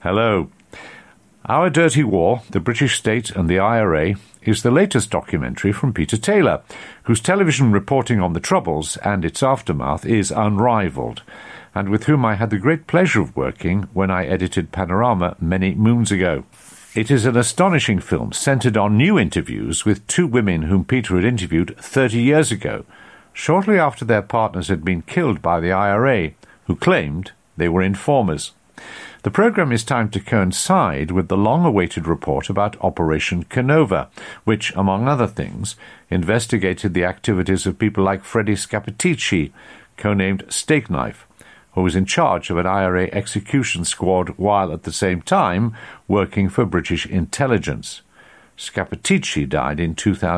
Hello. Our Dirty War, the British State and the IRA, is the latest documentary from Peter Taylor, whose television reporting on the Troubles and its aftermath is unrivalled, and with whom I had the great pleasure of working when I edited Panorama many moons ago. It is an astonishing film centred on new interviews with two women whom Peter had interviewed 30 years ago, shortly after their partners had been killed by the IRA, who claimed they were informers. The programme is timed to coincide with the long-awaited report about Operation Canova, which, among other things, investigated the activities of people like Freddie Scappaticci, codenamed Steakknife, who was in charge of an IRA execution squad while at the same time working for British intelligence. Scappaticci died in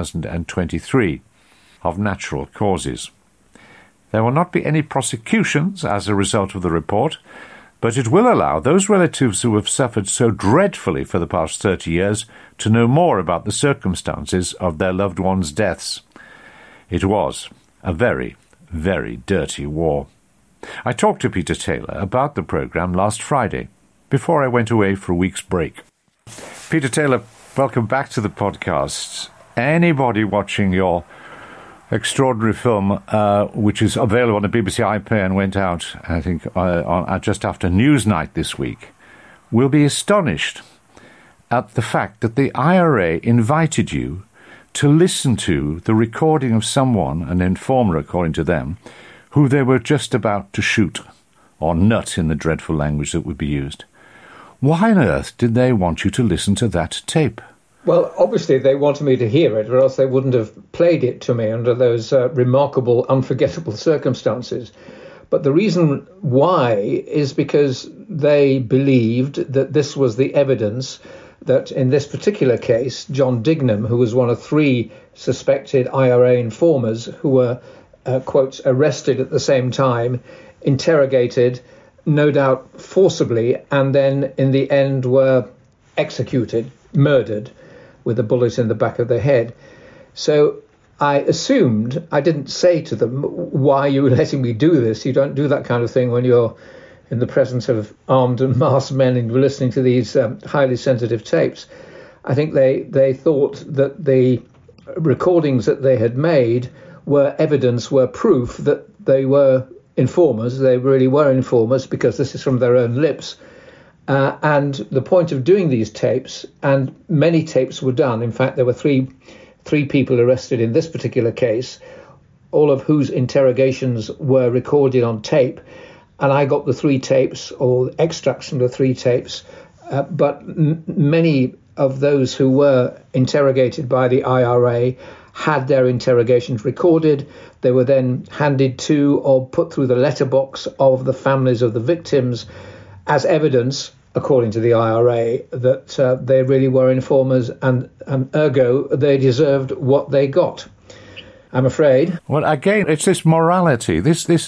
2023 of natural causes. There will not be any prosecutions as a result of the report, but it will allow those relatives who have suffered so dreadfully for the past 30 years to know more about the circumstances of their loved ones' deaths. It was a very, very dirty war. I talked to Peter Taylor about the programme last Friday, before I went away for a week's break. Peter Taylor, welcome back to the podcast. Anybody watching your extraordinary film, which is available on the BBC iPlayer and went out, I think, just after Newsnight this week, will be astonished at the fact that the IRA invited you to listen to the recording of someone, an informer according to them, who they were just about to shoot, or nut in the dreadful language that would be used. Why on earth did they want you to listen to that tape? Well, obviously they wanted me to hear it, or else they wouldn't have played it to me under those remarkable, unforgettable circumstances. But the reason why is because they believed that this was the evidence that in this particular case, John Dignam, who was one of three suspected IRA informers who were quotes, arrested at the same time, interrogated, no doubt forcibly, and then in the end were executed, murdered, with a bullet in the back of the head. So I assumed, I didn't say to them, why are you letting me do this? You don't do that kind of thing when you're in the presence of armed and masked men and you're listening to these highly sensitive tapes. I think they thought that the recordings that they had made were evidence, were proof that they were informers. They really were informers because this is from their own lips. And the point of doing these tapes, and many tapes were done. In fact, there were three people arrested in this particular case, all of whose interrogations were recorded on tape. And I got the three tapes, or extracts from the three tapes. But many of those who were interrogated by the IRA had their interrogations recorded. They were then handed to or put through the letterbox of the families of the victims as evidence, according to the IRA, that they really were informers and ergo they deserved what they got, I'm afraid. Well, again, it's this morality. This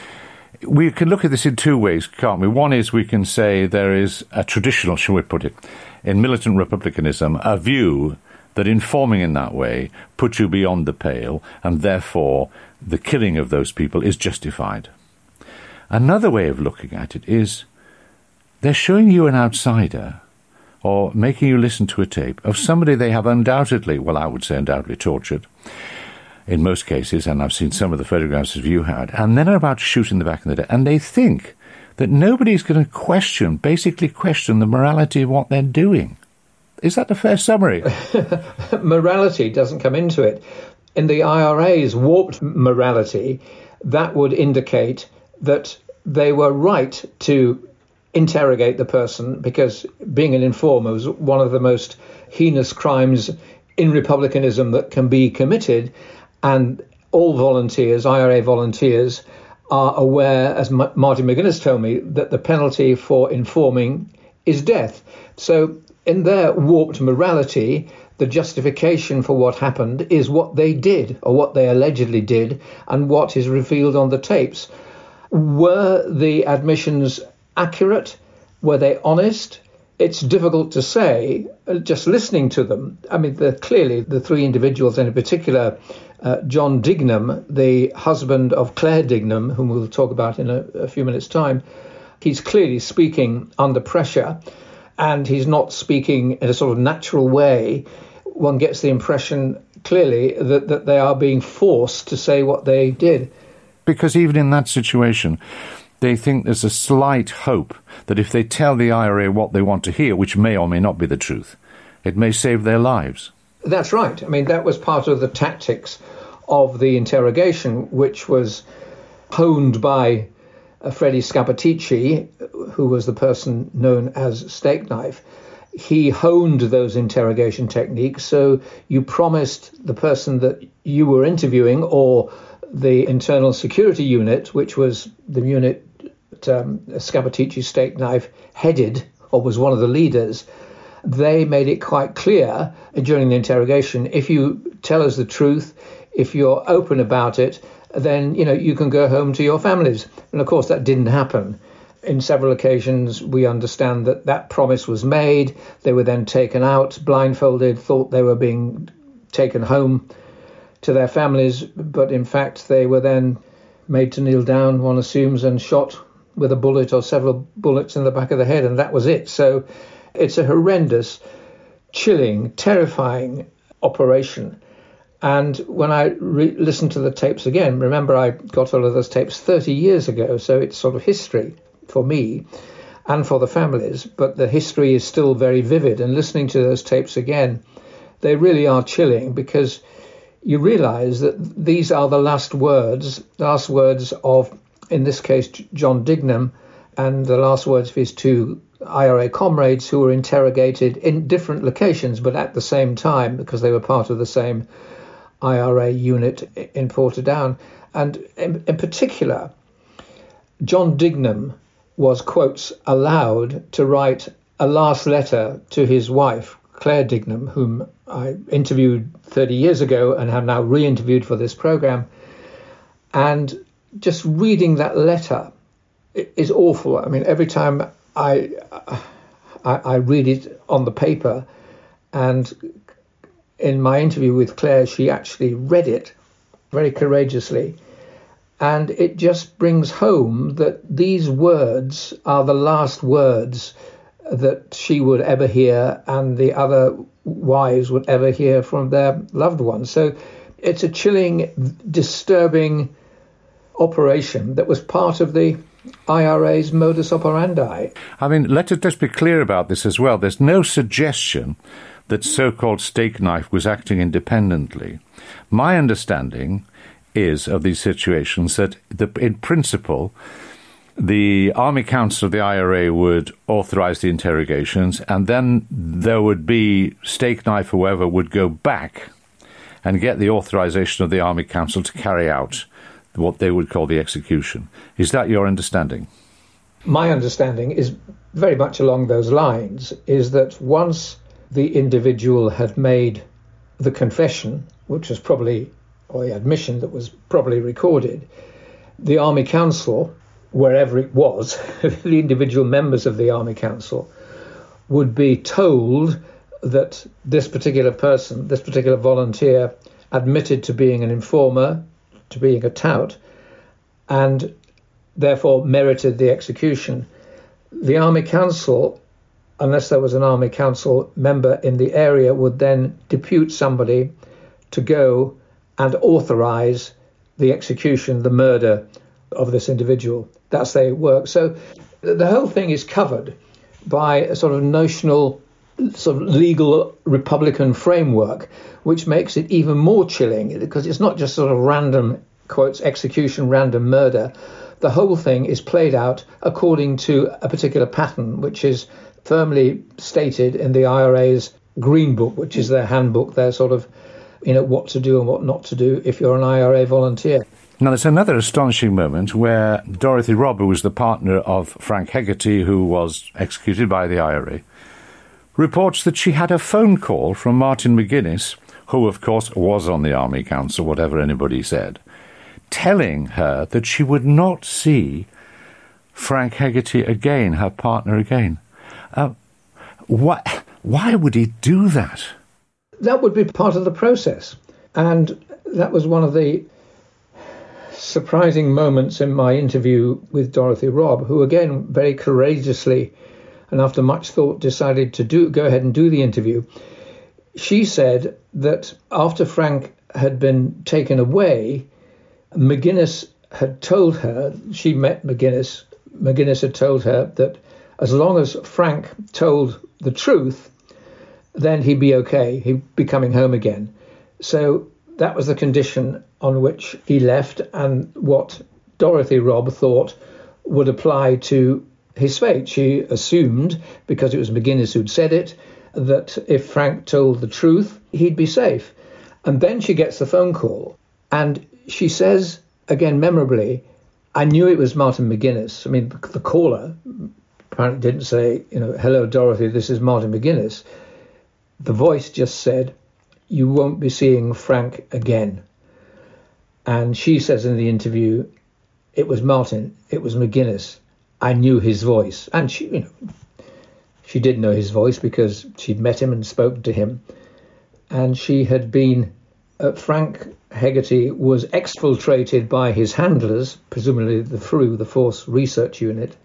we can look at this in two ways, can't we? One is we can say there is a traditional, shall we put it, in militant republicanism, a view that informing in that way puts you beyond the pale, and therefore the killing of those people is justified. Another way of looking at it is they're showing you an outsider, or making you listen to a tape of somebody they have undoubtedly, well, I would say undoubtedly tortured, in most cases, and I've seen some of the photographs of you had, and then are about to shoot in the back of the head, and they think that nobody's going to basically question the morality of what they're doing. Is that a fair summary? Morality doesn't come into it. In the IRA's warped morality, that would indicate that they were right to interrogate the person because being an informer was one of the most heinous crimes in republicanism that can be committed. And all volunteers, IRA volunteers, are aware, as Martin McGuinness told me, that the penalty for informing is death. So in their warped morality, the justification for what happened is what they did, or what they allegedly did, and what is revealed on the tapes. Were the admissions accurate? Were they honest? It's difficult to say, just listening to them. I mean, clearly the three individuals, and in particular John Dignam, the husband of Claire Dignam, whom we'll talk about in a few minutes' time, he's clearly speaking under pressure. and he's not speaking in a sort of natural way, one gets the impression clearly that they are being forced to say what they did. Because even in that situation, they think there's a slight hope that if they tell the IRA what they want to hear, which may or may not be the truth, it may save their lives. That's right. I mean, that was part of the tactics of the interrogation, which was honed by Freddie Scappaticci, who was the person known as Steak Knife. He honed those interrogation techniques. So you promised the person that you were interviewing, or the internal security unit, which was the unit Scappaticci Steak Knife headed, or was one of the leaders, they made it quite clear during the interrogation, if you tell us the truth, if you're open about it, then, you can go home to your families. And of course, that didn't happen. In several occasions, we understand that promise was made. They were then taken out, blindfolded, thought they were being taken home to their families. But in fact, they were then made to kneel down, one assumes, and shot with a bullet or several bullets in the back of the head. And that was it. So it's a horrendous, chilling, terrifying operation. And when I listened to the tapes again, remember I got all of those tapes 30 years ago, so it's sort of history for me and for the families, but the history is still very vivid. And listening to those tapes again, they really are chilling, because you realize that these are the last words of, in this case, John Dignam, and the last words of his two IRA comrades who were interrogated in different locations, but at the same time, because they were part of the same IRA unit in Portadown. And in particular, John Dignam was, quotes, allowed to write a last letter to his wife, Claire Dignam, whom I interviewed 30 years ago and have now re-interviewed for this program. And just reading that letter is awful. I mean, every time I read it on the paper, and in my interview with Claire, she actually read it very courageously. And it just brings home that these words are the last words that she would ever hear and the other wives would ever hear from their loved ones. So it's a chilling, disturbing operation that was part of the IRA's modus operandi. I mean, let's be clear about this as well. There's no suggestion that so-called Steak Knife was acting independently. My understanding is of these situations that, in principle, the Army Council of the IRA would authorize the interrogations, and then there would be Steak Knife, whoever, would go back and get the authorization of the Army Council to carry out what they would call the execution. Is that your understanding? My understanding is very much along those lines, is that once the individual had made the confession, which was probably, or the admission that was probably recorded, the Army Council, wherever it was, the individual members of the Army Council would be told that this particular person, this particular volunteer, admitted to being an informer, to being a tout, and therefore merited the execution. The Army Council, unless there was an Army Council member in the area, would then depute somebody to go and authorize the execution, the murder of this individual. That's the way it works. So the whole thing is covered by a sort of notional, sort of legal Republican framework, which makes it even more chilling, because it's not just sort of random, quotes, execution, random murder. The whole thing is played out according to a particular pattern, which is firmly stated in the IRA's Green Book, which is their handbook, their sort of, what to do and what not to do if you're an IRA volunteer. Now, there's another astonishing moment where Dorothy Robb, who was the partner of Frank Hegarty, who was executed by the IRA, reports that she had a phone call from Martin McGuinness, who, of course, was on the Army Council, whatever anybody said, telling her that she would not see Frank Hegarty again, her partner again. Why would he do that? That would be part of the process. And that was one of the surprising moments in my interview with Dorothy Robb, who again very courageously and after much thought decided to go ahead and do the interview. She said that after Frank had been taken away, McGuinness had told her, she met McGuinness had told her that as long as Frank told the truth, then he'd be okay, he'd be coming home again. So that was the condition on which he left, and what Dorothy Robb thought would apply to his fate. She assumed, because it was McGuinness who'd said it, that if Frank told the truth, he'd be safe. And then she gets the phone call, and she says, again memorably, I knew it was Martin McGuinness. I mean, the caller apparently didn't say, hello, Dorothy, this is Martin McGuinness. The voice just said, you won't be seeing Frank again. And she says in the interview, it was Martin, it was McGuinness. I knew his voice. And she did know his voice because she'd met him and spoken to him. And she had been, Frank Hegarty was exfiltrated by his handlers, presumably through the Force Research Unit,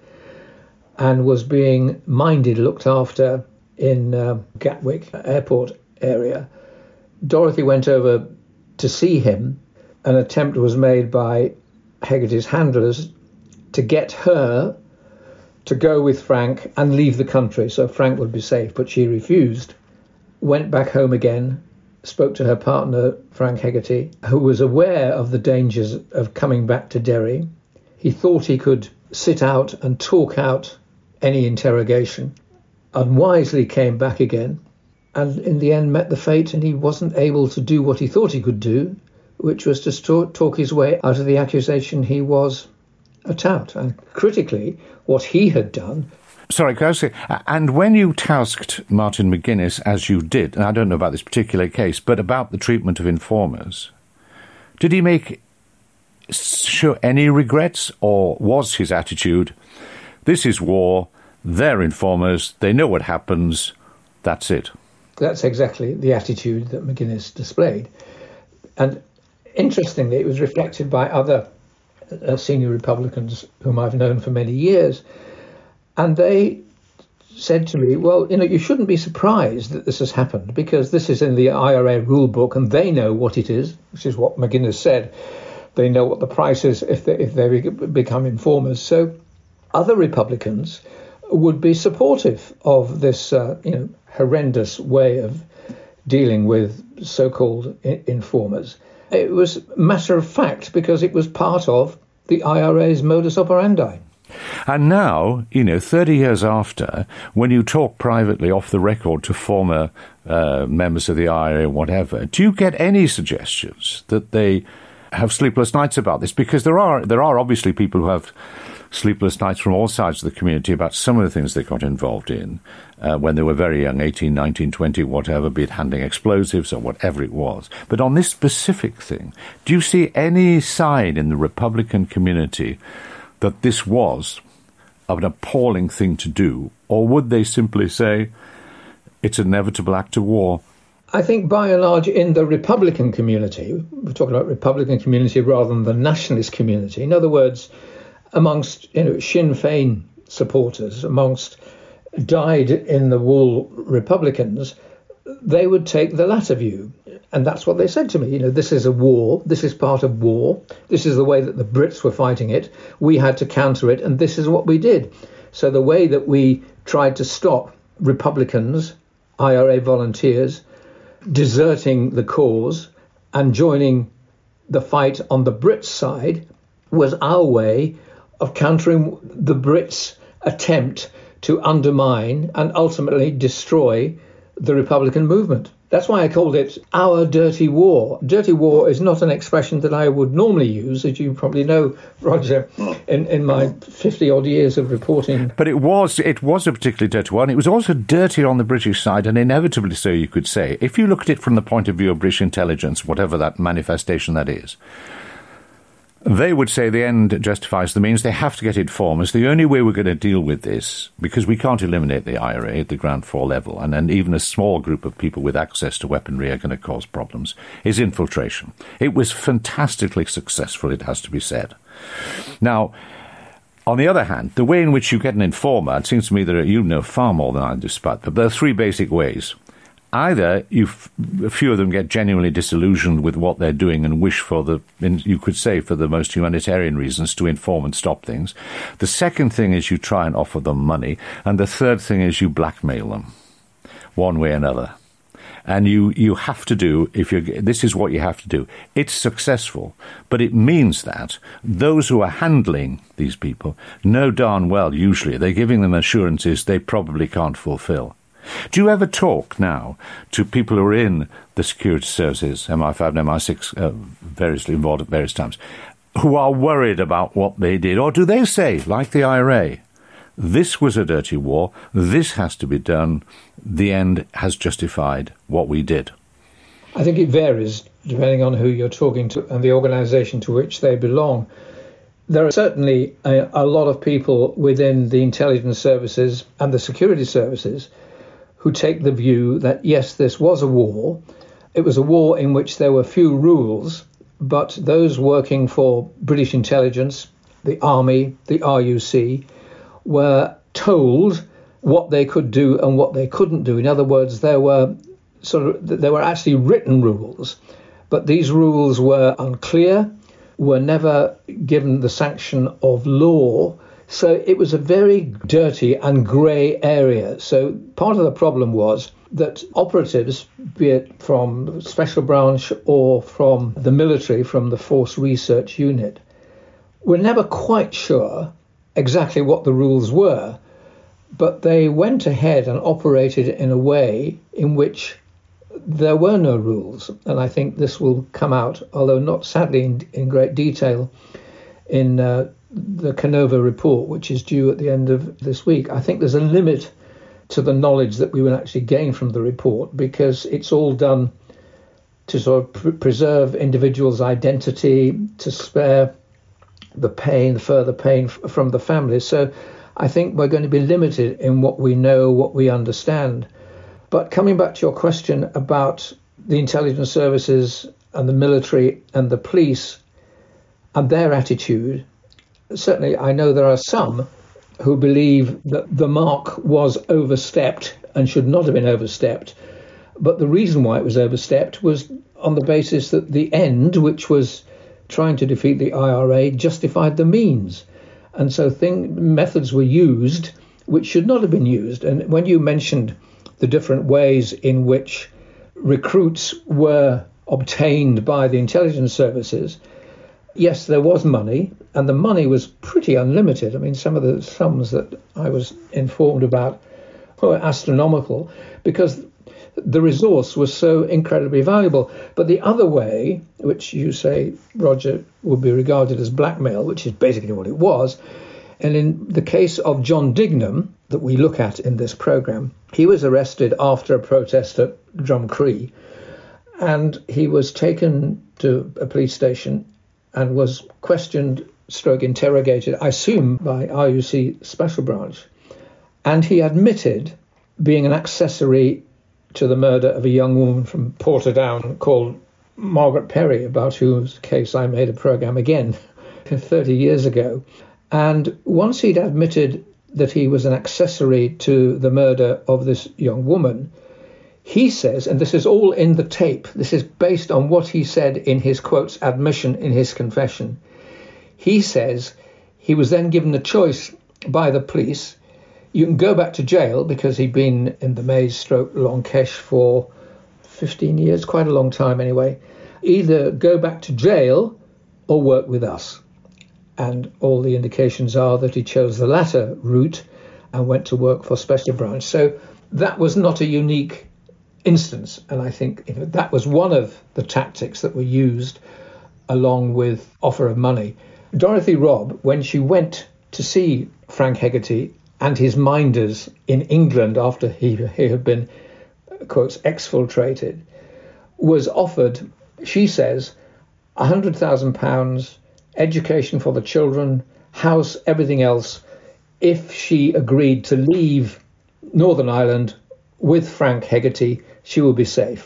and was being looked after in Gatwick Airport area. Dorothy went over to see him. An attempt was made by Hegarty's handlers to get her to go with Frank and leave the country so Frank would be safe, but she refused. Went back home again, spoke to her partner, Frank Hegarty, who was aware of the dangers of coming back to Derry. He thought he could sit out and talk out any interrogation. Unwisely came back again, and in the end met the fate, and he wasn't able to do what he thought he could do, which was to talk his way out of the accusation he was a tout. And critically, what he had done... Sorry, can I say, and when you tasked Martin McGuinness, as you did, and I don't know about this particular case, but about the treatment of informers, did he show any regrets, or was his attitude, this is war, they're informers, they know what happens, that's it? That's exactly the attitude that McGuinness displayed. And interestingly, it was reflected by other senior Republicans whom I've known for many years. And they said to me, well, you shouldn't be surprised that this has happened because this is in the IRA rule book and they know what it is, which is what McGuinness said. They know what the price is if they become informers. So other Republicans would be supportive of this, horrendous way of dealing with so-called informers. It was matter of fact because it was part of the IRA's modus operandi. And now, 30 years after, when you talk privately off the record to former members of the IRA or whatever, do you get any suggestions that they have sleepless nights about this? Because there are obviously people who have sleepless nights from all sides of the community about some of the things they got involved in when they were very young, 18, 19, 20, whatever, be it handling explosives or whatever it was. But on this specific thing, do you see any sign in the Republican community that this was an appalling thing to do, or would they simply say it's an inevitable act of war? I think by and large in the Republican community, we're talking about Republican community rather than the nationalist community. In other words, amongst Sinn Féin supporters, amongst dyed-in-the-wool Republicans, they would take the latter view. And that's what they said to me. This is a war. This is part of war. This is the way that the Brits were fighting it. We had to counter it, and this is what we did. So the way that we tried to stop Republicans, IRA volunteers, deserting the cause and joining the fight on the Brits' side was our way of countering the Brits' attempt to undermine and ultimately destroy the Republican movement. That's why I called it our dirty war. Dirty war is not an expression that I would normally use, as you probably know, Roger, in my 50-odd years of reporting. But it was a particularly dirty one. It was also dirty on the British side, and inevitably so, you could say. If you look at it from the point of view of British intelligence, whatever that manifestation that is, they would say the end justifies the means. They have to get informers. The only way we're going to deal with this, because we can't eliminate the IRA at the ground floor level, and then even a small group of people with access to weaponry are going to cause problems, is infiltration. It was fantastically successful, it has to be said. Now, On the other hand, the way in which you get an informer, it seems to me that you know far more than I do, but there are three basic ways. Either a few of them get genuinely disillusioned with what they're doing and wish for you could say, for the most humanitarian reasons, to inform and stop things. The second thing is you try and offer them money. And the third thing is you blackmail them, one way or another. And you have to do, this is what you have to do. It's successful, but it means that those who are handling these people know darn well, usually, they're giving them assurances they probably can't fulfill. Do you ever talk now to people who are in the security services, MI5 and MI6, variously involved at various times, who are worried about what they did? Or do they say, like the IRA, this was a dirty war, this has to be done, the end has justified what we did? I think it varies depending on who you're talking to and the organisation to which they belong. There are certainly a lot of people within the intelligence services and the security services who take the view that, yes, this was a war. It was a war in which there were few rules, but those working for British intelligence, the Army, the RUC, were told what they could do and what they couldn't do. In other words, there were actually written rules, but these rules were unclear, were never given the sanction of law. So it was a very dirty and grey area. So part of the problem was that operatives, be it from Special Branch or from the military, from the Force Research Unit, were never quite sure exactly what the rules were. But they went ahead and operated in a way in which there were no rules. And I think this will come out, although not sadly in great detail, in the Canova report, which is due at the end of this week. I think there's a limit to the knowledge that we will actually gain from the report, because it's all done to sort of preserve individuals' identity, to spare the further pain from the families. So I think we're going to be limited in what we know, what we understand. But coming back to your question about the intelligence services and the military and the police and their attitude, certainly I know there are some who believe that the mark was overstepped and should not have been overstepped. But the reason why it was overstepped was on the basis that the end, which was trying to defeat the IRA, justified the means. And so methods were used which should not have been used. And when you mentioned the different ways in which recruits were obtained by the intelligence services, yes, there was money, and the money was pretty unlimited. I mean, some of the sums that I was informed about were astronomical because the resource was so incredibly valuable. But the other way, which you say, Roger, would be regarded as blackmail, which is basically what it was, and in the case of John Dignam, that we look at in this programme, he was arrested after a protest at Drumcree, and he was taken to a police station and was questioned, interrogated, I assume, by RUC Special Branch. And he admitted being an accessory to the murder of a young woman from Portadown called Margaret Perry, about whose case I made a programme again 30 years ago. And once he'd admitted that he was an accessory to the murder of this young woman, he says, and this is all in the tape, this is based on what he said in his, quotes, admission in his confession. He says he was then given the choice by the police. You can go back to jail, because he'd been in the Maze/Long Kesh for 15 years, quite a long time anyway. Either go back to jail or work with us. And all the indications are that he chose the latter route and went to work for Special Branch. So that was not a unique instance. And I think that was one of the tactics that were used along with offer of money. Dorothy Robb, when she went to see Frank Hegarty and his minders in England after he had been, quotes, exfiltrated, was offered, she says, £100,000, education for the children, house, everything else, if she agreed to leave Northern Ireland with Frank Hegarty, she would be safe.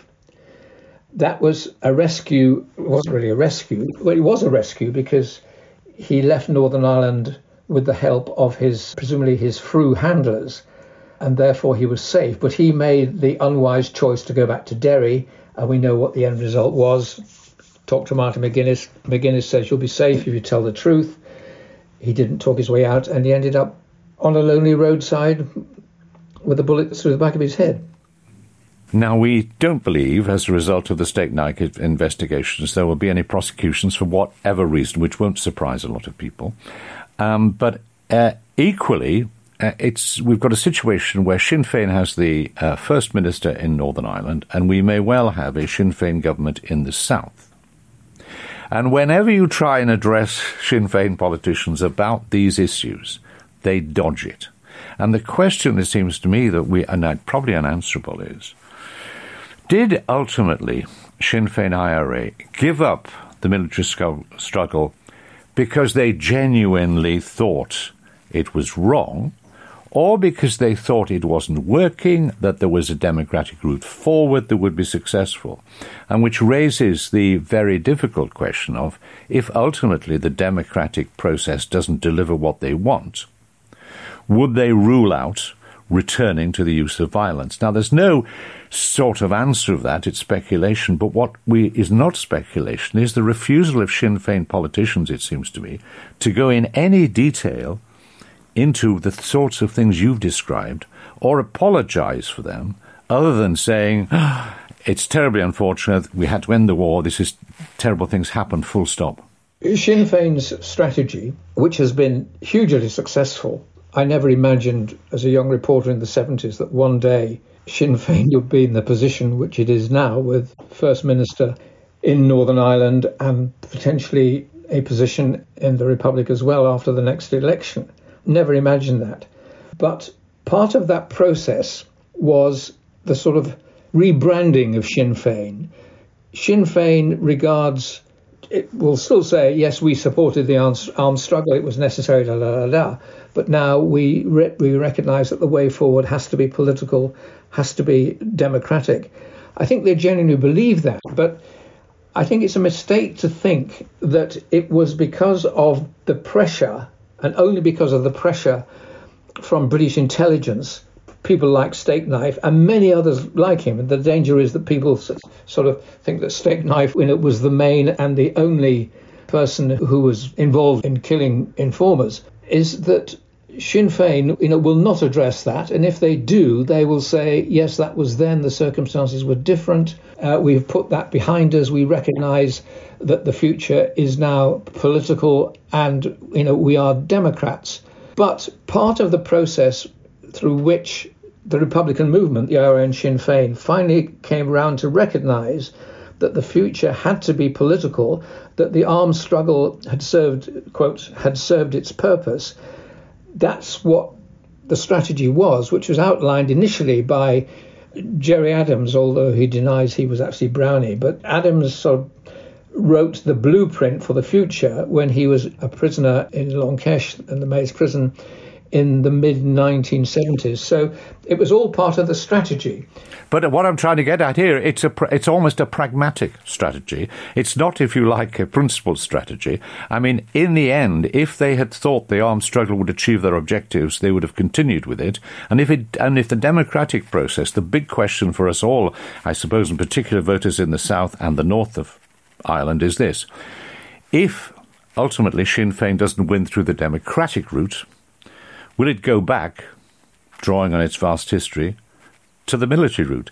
That was a rescue. It wasn't really a rescue. Well, it was a rescue because he left Northern Ireland with the help of presumably his Frew handlers, and therefore he was safe. But he made the unwise choice to go back to Derry, and we know what the end result was. Talk to Martin McGuinness. McGuinness says you'll be safe if you tell the truth. He didn't talk his way out, and he ended up on a lonely roadside with a bullet through the back of his head. Now, we don't believe, as a result of the State Knight investigations, there will be any prosecutions for whatever reason, which won't surprise a lot of people. But equally, we've got a situation where Sinn Féin has the First Minister in Northern Ireland, and we may well have a Sinn Féin government in the south. And whenever you try and address Sinn Féin politicians about these issues, they dodge it. And the question, it seems to me, and probably unanswerable, is, did ultimately Sinn Féin IRA give up the military struggle because they genuinely thought it was wrong, or because they thought it wasn't working, that there was a democratic route forward that would be successful? And which raises the very difficult question of, if ultimately the democratic process doesn't deliver what they want, would they rule out returning to the use of violence? Now, there's no sort of answer of that, it's speculation, but what is not speculation is the refusal of Sinn Féin politicians, it seems to me, to go in any detail into the sorts of things you've described, or apologise for them, other than saying, it's terribly unfortunate, we had to end the war, terrible things happened, full stop. Sinn Féin's strategy, which has been hugely successful, I never imagined as a young reporter in the 70s that one day Sinn Féin would be in the position which it is now, with First Minister in Northern Ireland and potentially a position in the Republic as well after the next election. Never imagined that. But part of that process was the sort of rebranding of Sinn Féin. Sinn Féin regards, it will still say, yes, we supported the armed struggle, it was necessary, but now we recognise that the way forward has to be political, has to be democratic. I think they genuinely believe that, but I think it's a mistake to think that it was because of the pressure, and only because of the pressure from British intelligence, people like State Knife and many others like him. And the danger is that people sort of think that State Knife was the main and the only person who was involved in killing informers, is that Sinn Féin will not address that. And if they do, they will say, yes, that was then, the circumstances were different. We've put that behind us. We recognise that the future is now political and, we are Democrats. But part of the process through which the Republican movement, the IRA and Sinn Féin, finally came around to recognise that the future had to be political, that the armed struggle had served, quote, had served its purpose. That's what the strategy was, which was outlined initially by Gerry Adams, although he denies he was actually Brownie. But Adams sort of wrote the blueprint for the future when he was a prisoner in Long Kesh and the Maze prison in the mid-1970s. So it was all part of the strategy. But what I'm trying to get at here, it's almost a pragmatic strategy. It's not, if you like, a principled strategy. I mean, in the end, if they had thought the armed struggle would achieve their objectives, they would have continued with it. And if the democratic process, the big question for us all, I suppose, in particular voters in the south and the north of Ireland, is this: if ultimately Sinn Féin doesn't win through the democratic route, will it go back, drawing on its vast history, to the military route?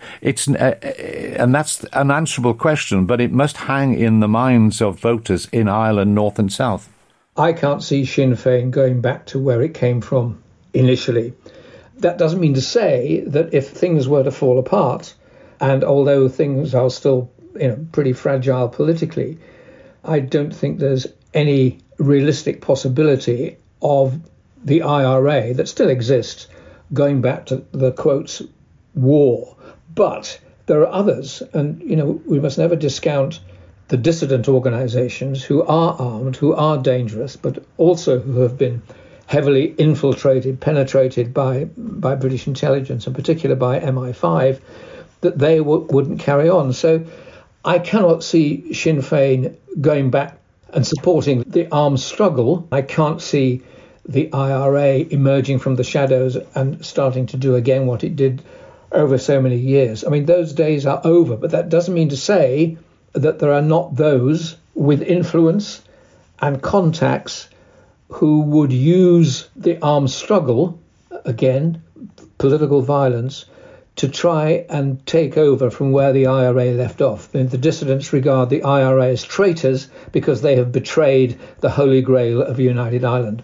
And that's an answerable question, but it must hang in the minds of voters in Ireland, north and south. I can't see Sinn Féin going back to where it came from initially. That doesn't mean to say that if things were to fall apart, and although things are still pretty fragile politically, I don't think there's any realistic possibility of the IRA that still exists going back to the, quotes, war. But there are others, and we must never discount the dissident organisations who are armed, who are dangerous, but also who have been heavily infiltrated, penetrated by British intelligence, in particular by MI5, that they wouldn't carry on. So I cannot see Sinn Féin going back and supporting the armed struggle. I can't see the IRA emerging from the shadows and starting to do again what it did over so many years. I mean, those days are over, but that doesn't mean to say that there are not those with influence and contacts who would use the armed struggle, again, political violence, to try and take over from where the IRA left off. The dissidents regard the IRA as traitors because they have betrayed the Holy Grail of United Ireland.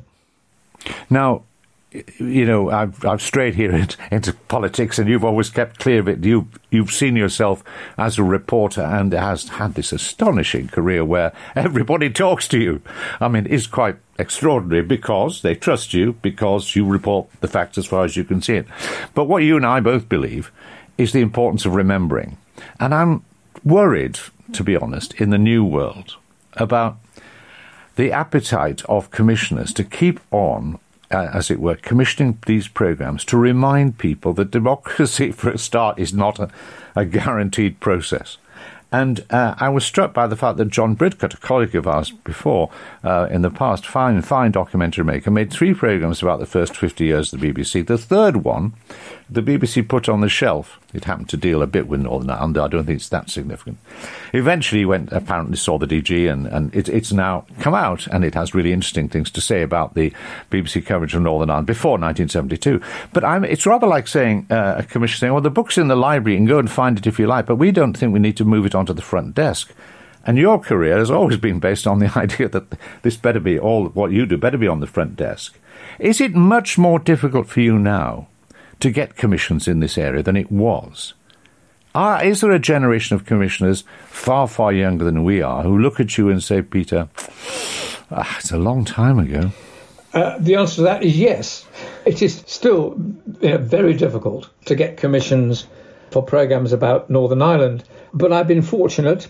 Now, you know, I've strayed here into politics, and you've always kept clear of it. You've seen yourself as a reporter and has had this astonishing career where everybody talks to you. I mean, it's quite extraordinary because they trust you, because you report the facts as far as you can see it. But what you and I both believe is the importance of remembering. And I'm worried, to be honest, in the new world about the appetite of commissioners to keep on, as it were, commissioning these programmes to remind people that democracy, for a start, is not a guaranteed process. And I was struck by the fact that John Bridcut, a colleague of ours before, in the past, fine documentary maker, made 3 programmes about the first 50 years of the BBC. The third one, the BBC put on the shelf. It happened to deal a bit with Northern Ireland. I don't think it's that significant. Eventually, he went, apparently saw the DG, and it's now come out, and it has really interesting things to say about the BBC coverage of Northern Ireland before 1972. But it's rather like saying, a commission saying, well, the book's in the library, you can go and find it if you like, but we don't think we need to move it onto the front desk. And your career has always been based on the idea that this better be, all what you do better be on the front desk. Is it much more difficult for you now to get commissions in this area than it was? Is there a generation of commissioners far, far younger than we are who look at you and say, Peter, it's a long time ago? The answer to that is yes. It is still very difficult to get commissions for programmes about Northern Ireland. But I've been fortunate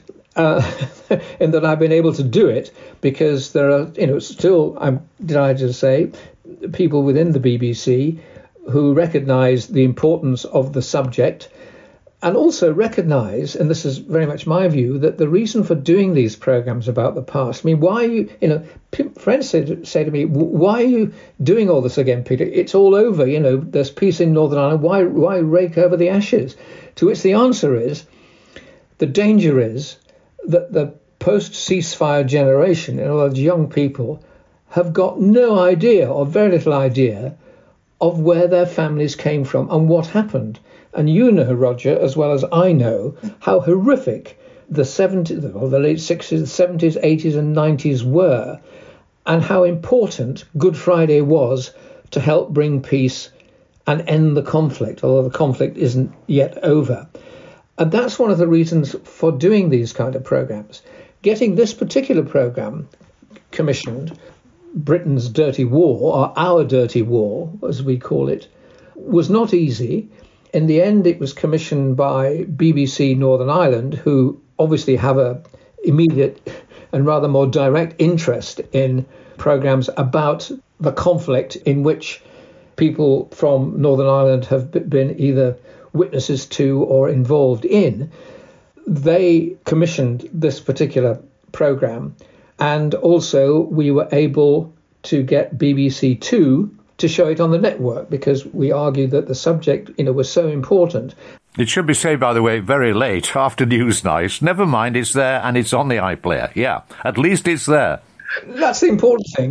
in that I've been able to do it because there are, still, I'm delighted to say, people within the BBC who recognise the importance of the subject and also recognise, and this is very much my view, that the reason for doing these programmes about the past, I mean, why are friends say to me, why are you doing all this again, Peter? It's all over, there's peace in Northern Ireland, why rake over the ashes? To which the answer is, the danger is that the post-ceasefire generation, in other words, young people, have got no idea or very little idea of where their families came from and what happened. And you know, Roger, as well as I know, how horrific the 70s, or the late 60s, 70s, 80s and 90s were, and how important Good Friday was to help bring peace and end the conflict, although the conflict isn't yet over. And that's one of the reasons for doing these kind of programmes. Getting this particular programme commissioned, Britain's Dirty War, or Our Dirty War, as we call it, was not easy. In the end, it was commissioned by BBC Northern Ireland, who obviously have a immediate and rather more direct interest in programmes about the conflict in which people from Northern Ireland have been either witnesses to or involved in. They commissioned this particular programme, and also we were able to get BBC Two to show it on the network because we argued that the subject, was so important. It should be said, by the way, very late after Newsnight. Never mind, it's there and it's on the iPlayer. Yeah, at least it's there. That's the important thing,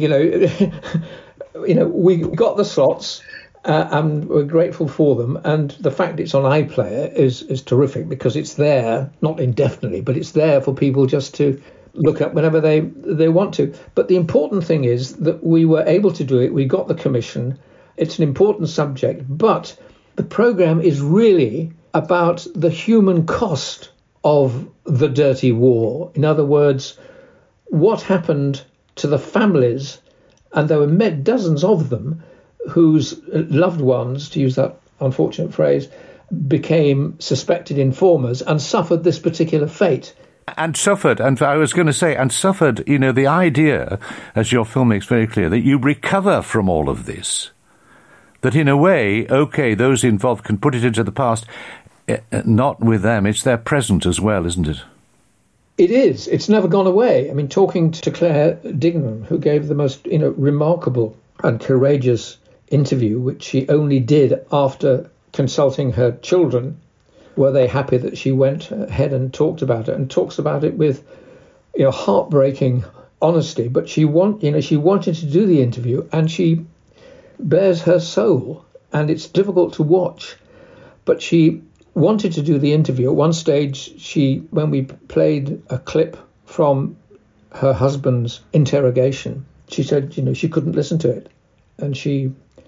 we got the slots. And we're grateful for them. And the fact it's on iPlayer is terrific because it's there, not indefinitely, but it's there for people just to look up whenever they want to. But the important thing is that we were able to do it. We got the commission. It's an important subject. But the programme is really about the human cost of the dirty war. In other words, what happened to the families, and there were dozens of them, whose loved ones, to use that unfortunate phrase, became suspected informers and suffered this particular fate. And suffered, and I was going to say, and suffered, the idea, as your film makes very clear, that you recover from all of this. That in a way, okay, those involved can put it into the past, not with them, it's their present as well, isn't it? It is. It's never gone away. I mean, talking to Claire Dignam, who gave the most, remarkable and courageous interview, which she only did after consulting her children. Were they happy that she went ahead and talked about it, and talks about it with, heartbreaking honesty? But she wanted to do the interview, and she bears her soul, and it's difficult to watch. But she wanted to do the interview. At one stage, when we played a clip from her husband's interrogation, she said, she couldn't listen to it, and she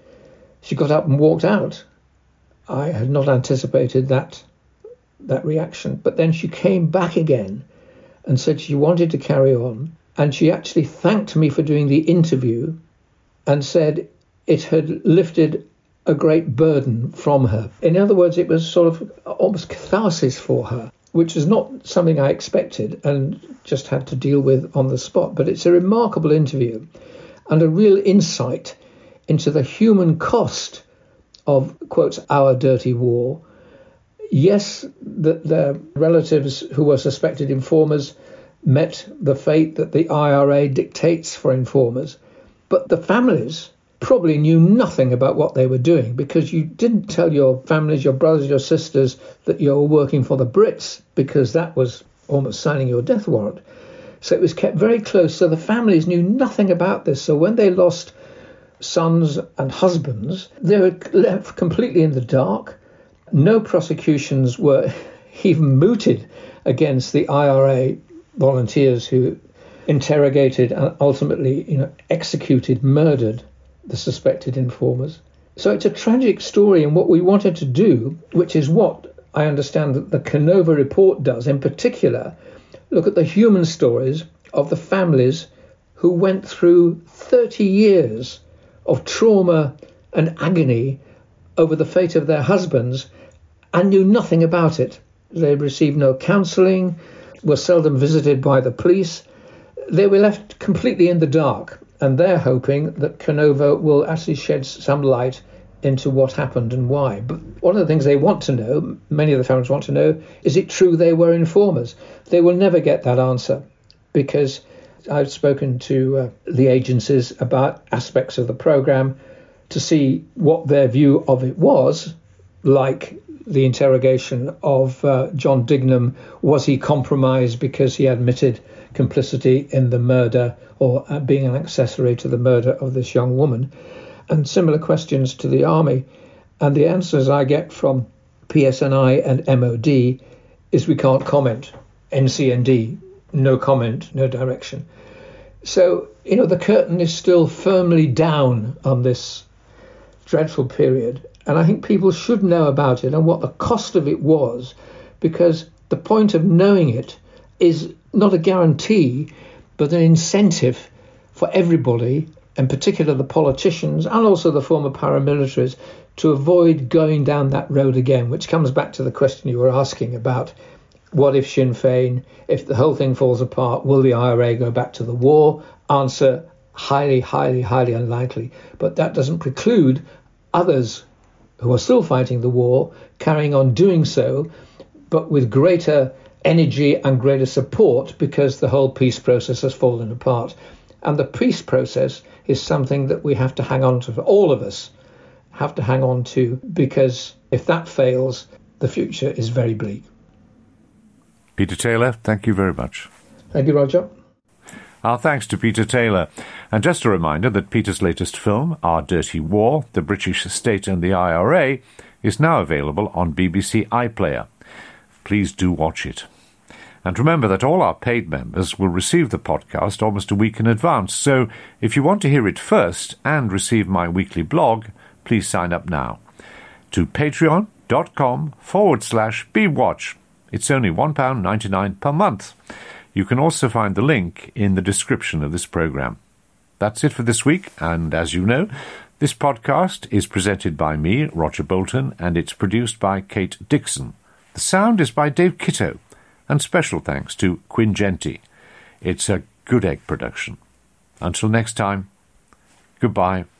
got up and walked out. I had not anticipated that reaction. But then she came back again and said she wanted to carry on, and she actually thanked me for doing the interview and said it had lifted a great burden from her. In other words, it was sort of almost catharsis for her, which is not something I expected and just had to deal with on the spot. But it's a remarkable interview and a real insight into the human cost of, quotes, our dirty war. Yes, their relatives who were suspected informers met the fate that the IRA dictates for informers, but the families probably knew nothing about what they were doing, because you didn't tell your families, your brothers, your sisters, that you were working for the Brits, because that was almost signing your death warrant. So it was kept very close. So the families knew nothing about this. So when they lost sons and husbands, they were left completely in the dark. No prosecutions were even mooted against the IRA volunteers who interrogated and ultimately, executed, murdered the suspected informers. So it's a tragic story, and what we wanted to do, which is what I understand that the Canova report does in particular, look at the human stories of the families who went through 30 years of trauma and agony over the fate of their husbands and knew nothing about it. They received no counselling, were seldom visited by the police. They were left completely in the dark, and they're hoping that Canova will actually shed some light into what happened and why. But one of the things they want to know, many of the families want to know, is it true they were informers? They will never get that answer, because I've spoken to the agencies about aspects of the programme to see what their view of it was, like the interrogation of John Dignam. Was he compromised because he admitted complicity in the murder or being an accessory to the murder of this young woman? And similar questions to the Army. And the answers I get from PSNI and MOD is we can't comment. NCND, no comment, no direction. So, the curtain is still firmly down on this dreadful period. And I think people should know about it and what the cost of it was, because the point of knowing it is not a guarantee, but an incentive for everybody, in particular the politicians and also the former paramilitaries, to avoid going down that road again, which comes back to the question you were asking about what if Sinn Féin, if the whole thing falls apart, will the IRA go back to the war? Answer, highly, highly, highly unlikely. But that doesn't preclude others who are still fighting the war carrying on doing so, but with greater energy and greater support, because the whole peace process has fallen apart. And the peace process is something that we have to hang on to, all of us have to hang on to, because if that fails, the future is very bleak. Peter Taylor, thank you very much. Thank you, Roger. Our thanks to Peter Taylor. And just a reminder that Peter's latest film, Our Dirty War, The British State and the IRA, is now available on BBC iPlayer. Please do watch it. And remember that all our paid members will receive the podcast almost a week in advance. So if you want to hear it first and receive my weekly blog, please sign up now to patreon.com/BWatch. It's only £1.99 per month. You can also find the link in the description of this programme. That's it for this week, and as you know, this podcast is presented by me, Roger Bolton, and it's produced by Kate Dixon. The sound is by Dave Kitto, and special thanks to Quinn Genty. It's a Good Egg production. Until next time, goodbye.